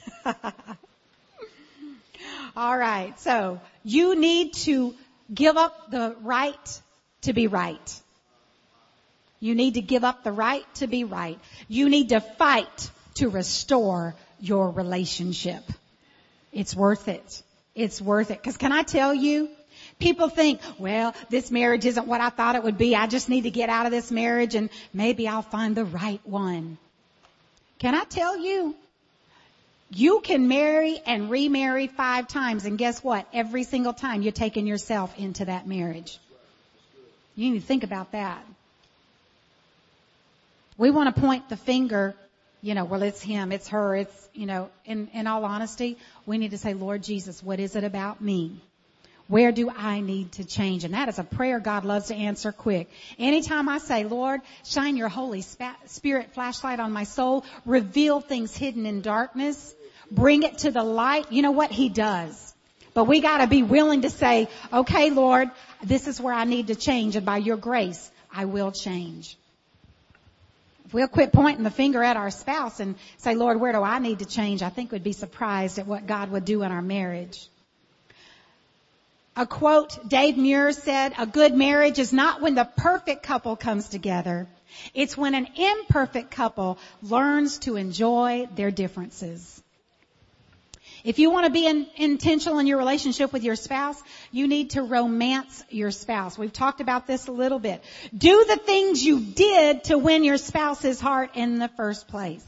All right. So you need to give up the right to be right. You need to give up the right to be right. You need to fight to restore your relationship. It's worth it. It's worth it. Because can I tell you, people think, well, this marriage isn't what I thought it would be. I just need to get out of this marriage and maybe I'll find the right one. Can I tell you, you can marry and remarry five times, and guess what? Every single time you're taking yourself into that marriage. You need to think about that. We want to point the finger, you know, well, it's him, it's her, it's, you know, in, in all honesty, we need to say, Lord Jesus, what is it about me? Where do I need to change? And that is a prayer God loves to answer quick. Anytime I say, Lord, shine your Holy Spirit flashlight on my soul, reveal things hidden in darkness, bring it to the light, you know what? He does. But we got to be willing to say, okay, Lord, this is where I need to change, and by your grace, I will change. If we'll quit pointing the finger at our spouse and say, Lord, where do I need to change? I think we'd be surprised at what God would do in our marriage. A quote Dave Muir said, a good marriage is not when the perfect couple comes together. It's when an imperfect couple learns to enjoy their differences. If you want to be in, intentional in your relationship with your spouse, you need to romance your spouse. We've talked about this a little bit. Do the things you did to win your spouse's heart in the first place.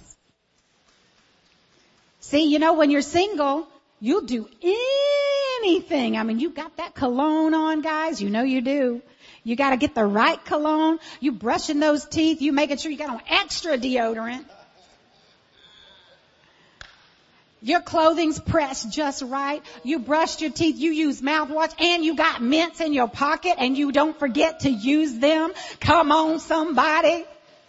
See, you know, when you're single, you'll do anything. I mean, you got that cologne on, guys. You know you do. You got to get the right cologne. You brushing those teeth. You making sure you got on extra deodorant. Your clothing's pressed just right. You brushed your teeth. You use mouthwash, and you got mints in your pocket, and you don't forget to use them. Come on, somebody.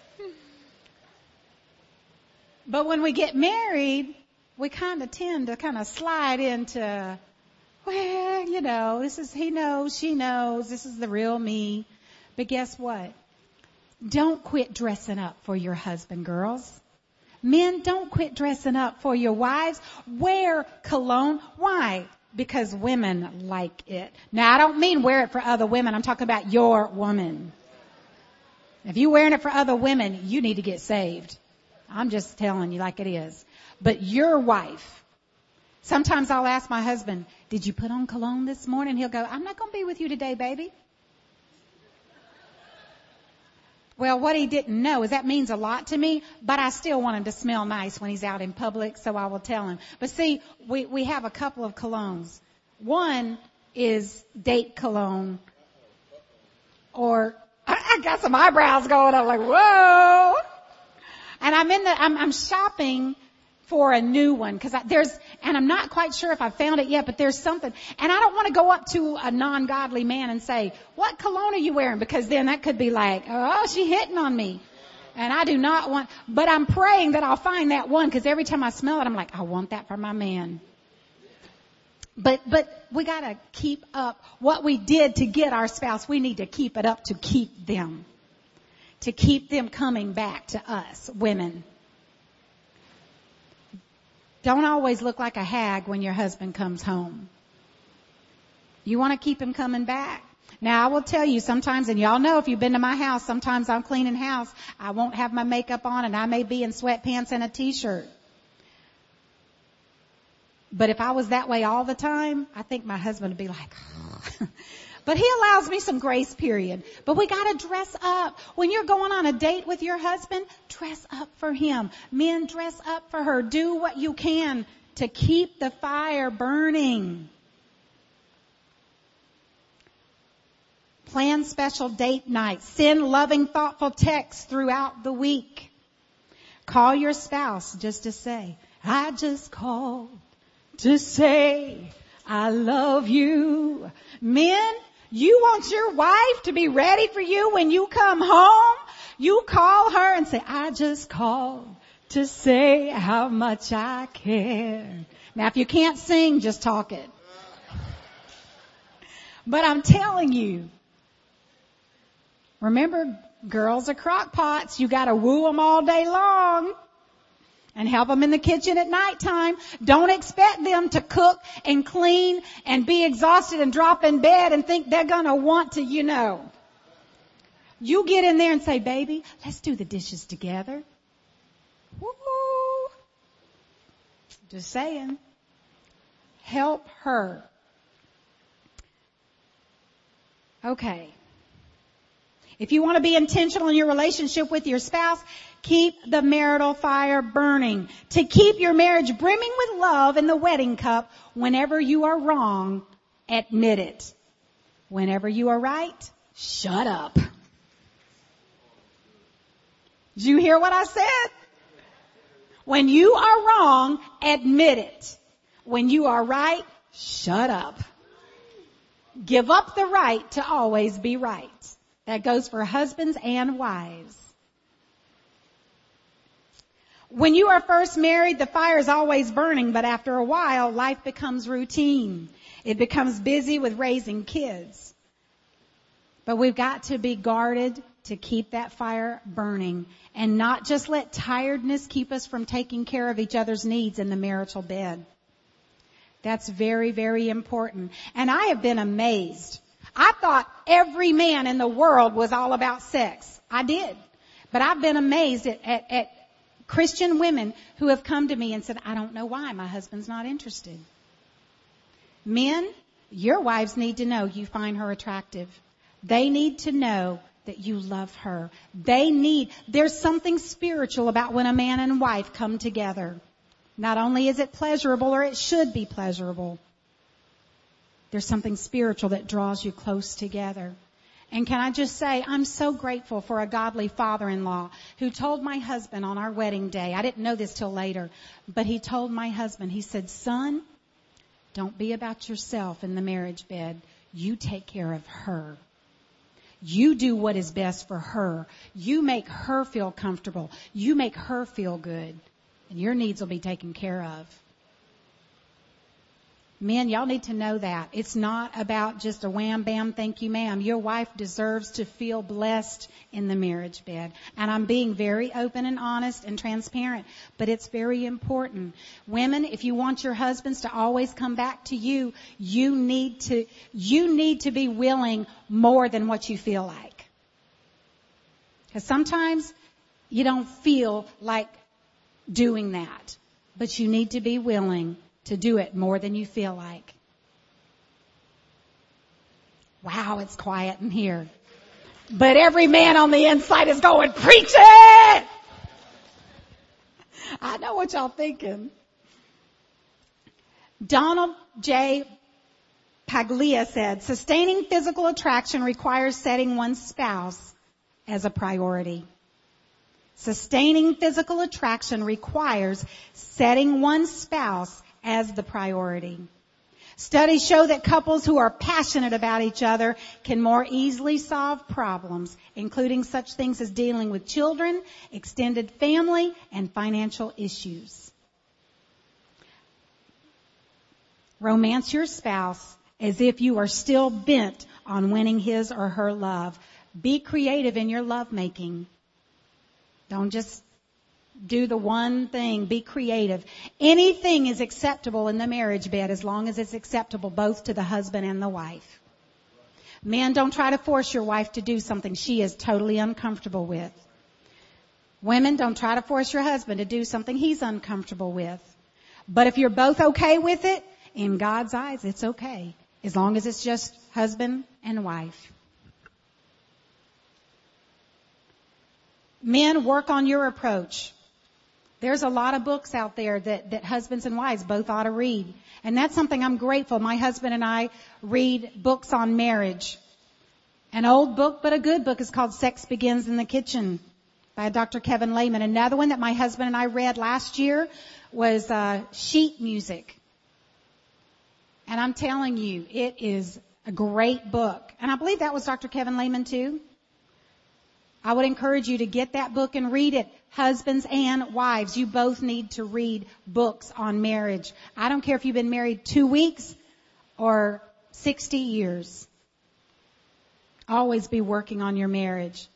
But when we get married, we kind of tend to kind of slide into, well, you know, this is, he knows, she knows, this is the real me. But guess what? Don't quit dressing up for your husband, girls. Men, don't quit dressing up for your wives. Wear cologne. Why? Because women like it. Now, I don't mean wear it for other women. I'm talking about your woman. If you're wearing it for other women, you need to get saved. I'm just telling you like it is. But your wife, sometimes I'll ask my husband, did you put on cologne this morning? He'll go, I'm not going to be with you today, baby. Well, what he didn't know is that means a lot to me, but I still want him to smell nice when he's out in public, so I will tell him. But see, we, we have a couple of colognes. One is date cologne, or I, I got some eyebrows going. I'm like, whoa. And I'm in the, I'm, I'm shopping for a new one because there's, and I'm not quite sure if I found it yet, but there's something. And I don't want to go up to a non-godly man and say, what cologne are you wearing? Because then that could be like, oh, she hitting on me. And I do not want, but I'm praying that I'll find that one because every time I smell it, I'm like, I want that for my man. But, but we got to keep up what we did to get our spouse. We need to keep it up to keep them, to keep them coming back to us, women. Don't always look like a hag when your husband comes home. You want to keep him coming back. Now, I will tell you sometimes, and y'all know if you've been to my house, sometimes I'm cleaning house. I won't have my makeup on, and I may be in sweatpants and a T-shirt. But if I was that way all the time, I think my husband would be like, oh. But he allows me some grace period. But we got to dress up. When you're going on a date with your husband, dress up for him. Men, dress up for her. Do what you can to keep the fire burning. Plan special date nights. Send loving, thoughtful texts throughout the week. Call your spouse just to say, I just called to say I love you. Men, you want your wife to be ready for you when you come home? You call her and say, I just called to say how much I care. Now, if you can't sing, just talk it. But I'm telling you, remember, girls are crock pots. You got to woo them all day long and help them in the kitchen at nighttime. Don't expect them to cook and clean and be exhausted and drop in bed and think they're going to want to, you know. You get in there and say, baby, let's do the dishes together. Woo! Just saying. Help her. Okay. If you want to be intentional in your relationship with your spouse, keep the marital fire burning. To keep your marriage brimming with love in the wedding cup, whenever you are wrong, admit it. Whenever you are right, shut up. Did you hear what I said? When you are wrong, admit it. When you are right, shut up. Give up the right to always be right. That goes for husbands and wives. When you are first married, the fire is always burning, but after a while, life becomes routine. It becomes busy with raising kids. But we've got to be guarded to keep that fire burning and not just let tiredness keep us from taking care of each other's needs in the marital bed. That's very, very important. And I have been amazed. I thought every man in the world was all about sex. I did. But I've been amazed at, at, at Christian women who have come to me and said, I don't know why my husband's not interested. Men, your wives need to know you find her attractive. They need to know that you love her. They need, there's something spiritual about when a man and wife come together. Not only is it pleasurable, or it should be pleasurable, there's something spiritual that draws you close together. And can I just say, I'm so grateful for a godly father-in-law who told my husband on our wedding day, I didn't know this till later, but he told my husband, he said, son, don't be about yourself in the marriage bed. You take care of her. You do what is best for her. You make her feel comfortable. You make her feel good. And your needs will be taken care of. Men, y'all need to know that. It's not about just a wham, bam, thank you, ma'am. Your wife deserves to feel blessed in the marriage bed. And I'm being very open and honest and transparent, but it's very important. Women, if you want your husbands to always come back to you, you need to, you need to be willing more than what you feel like. Because sometimes you don't feel like doing that, but you need to be willing to do it more than you feel like. Wow, it's quiet in here. But every man on the inside is going, preach it! I know what y'all thinking. Donald J. Paglia said, sustaining physical attraction requires setting one's spouse as a priority. Sustaining physical attraction requires setting one's spouse as the priority. Studies show that couples who are passionate about each other can more easily solve problems, including such things as dealing with children, extended family, and financial issues. Romance your spouse as if you are still bent on winning his or her love. Be creative in your lovemaking. Don't just do the one thing. Be creative. Anything is acceptable in the marriage bed as long as it's acceptable both to the husband and the wife. Men, don't try to force your wife to do something she is totally uncomfortable with. Women, don't try to force your husband to do something he's uncomfortable with. But if you're both okay with it, in God's eyes, it's okay. As long as it's just husband and wife. Men, work on your approach. There's a lot of books out there that, that husbands and wives both ought to read. And that's something I'm grateful. My husband and I read books on marriage. An old book, but a good book, is called Sex Begins in the Kitchen by Doctor Kevin Lehman. Another one that my husband and I read last year was uh, Sheet Music. And I'm telling you, it is a great book. And I believe that was Doctor Kevin Lehman too. I would encourage you to get that book and read it. Husbands and wives, you both need to read books on marriage. I don't care if you've been married two weeks or sixty years. Always be working on your marriage.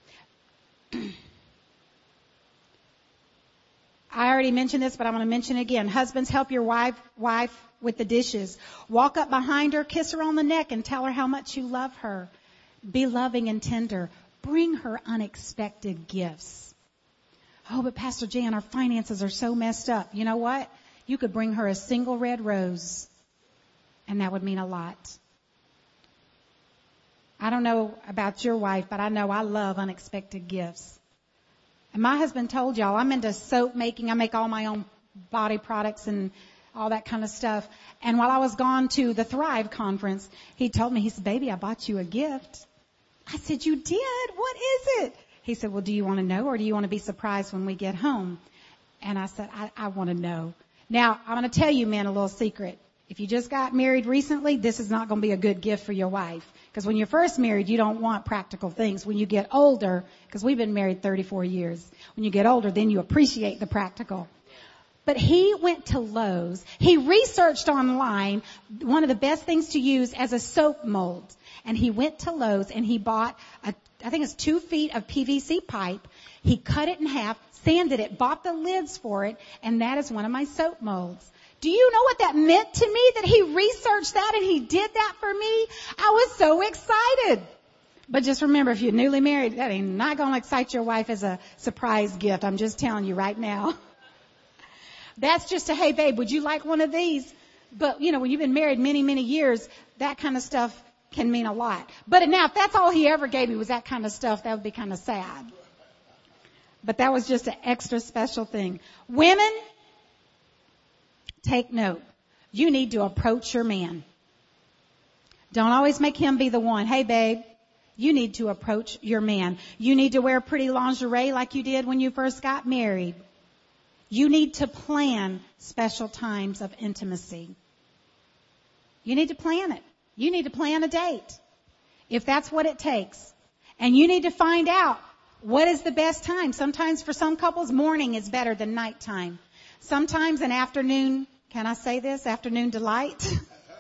I already mentioned this, but I'm going to mention it again. Husbands, help your wife, wife with the dishes. Walk up behind her, kiss her on the neck, and tell her how much you love her. Be loving and tender. Bring her unexpected gifts. Oh, but Pastor Jan, our finances are so messed up. You know what? You could bring her a single red rose, and that would mean a lot. I don't know about your wife, but I know I love unexpected gifts. And my husband told y'all, I'm into soap making. I make all my own body products and all that kind of stuff. And while I was gone to the Thrive conference, he told me, he said, baby, I bought you a gift. I said, you did? What is it? He said, well, do you want to know, or do you want to be surprised when we get home? And I said, I, I want to know. Now, I'm going to tell you, men, a little secret. If you just got married recently, this is not going to be a good gift for your wife. Because when you're first married, you don't want practical things. When you get older, because we've been married thirty-four years, when you get older, then you appreciate the practical. But he went to Lowe's. He researched online one of the best things to use as a soap mold. And he went to Lowe's and he bought, a, I think it's two feet of P V C pipe. He cut it in half, sanded it, bought the lids for it, and that is one of my soap molds. Do you know what that meant to me, that he researched that and he did that for me? I was so excited. But just remember, if you're newly married, that ain't not going to excite your wife as a surprise gift. I'm just telling you right now. That's just a, hey, babe, would you like one of these? But, you know, when you've been married many, many years, that kind of stuff can mean a lot. But now, if that's all he ever gave me was that kind of stuff, that would be kind of sad. But that was just an extra special thing. Women, take note. You need to approach your man. Don't always make him be the one. Hey, babe, you need to approach your man. You need to wear pretty lingerie like you did when you first got married. You need to plan special times of intimacy. You need to plan it. You need to plan a date, if that's what it takes. And you need to find out what is the best time. Sometimes for some couples, morning is better than nighttime. Sometimes an afternoon, can I say this, afternoon delight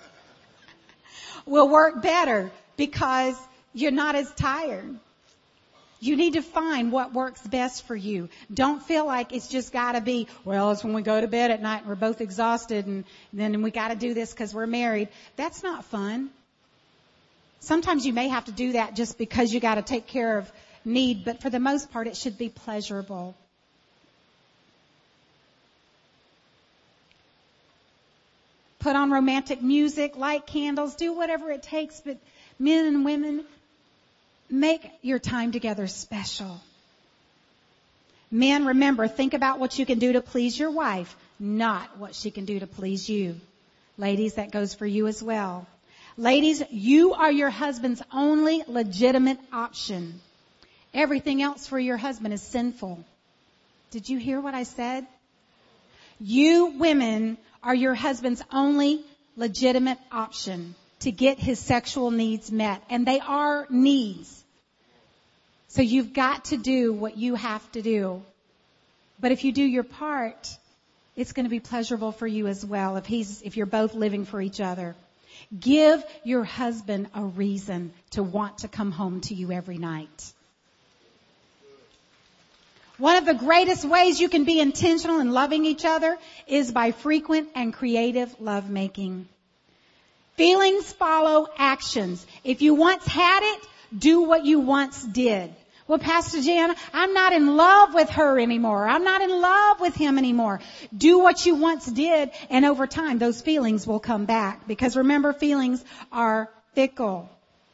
will work better because you're not as tired. You need to find what works best for you. Don't feel like it's just got to be, well, it's when we go to bed at night and we're both exhausted and then we got to do this because we're married. That's not fun. Sometimes you may have to do that just because you got to take care of need, but for the most part, it should be pleasurable. Put on romantic music, light candles, do whatever it takes, but men and women, make your time together special. Men, remember, think about what you can do to please your wife, not what she can do to please you. Ladies, that goes for you as well. Ladies, you are your husband's only legitimate option. Everything else for your husband is sinful. Did you hear what I said? You women are your husband's only legitimate option to get his sexual needs met. And they are needs. So you've got to do what you have to do. But if you do your part, it's going to be pleasurable for you as well if he's, if you're both living for each other. Give your husband a reason to want to come home to you every night. One of the greatest ways you can be intentional in loving each other is by frequent and creative lovemaking. Feelings follow actions. If you once had it, do what you once did. Well, Pastor Jan, I'm not in love with her anymore. I'm not in love with him anymore. Do what you once did, and over time, those feelings will come back. Because remember, feelings are fickle.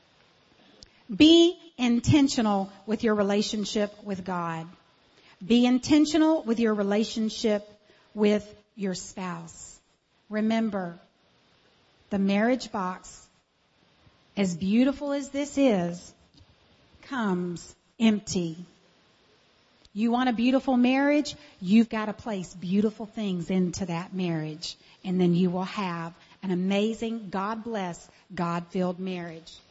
Be intentional with your relationship with God. Be intentional with your relationship with your spouse. Remember, the marriage box, as beautiful as this is, comes empty. You want a beautiful marriage? You've got to place beautiful things into that marriage. And then you will have an amazing, God bless, God-filled marriage.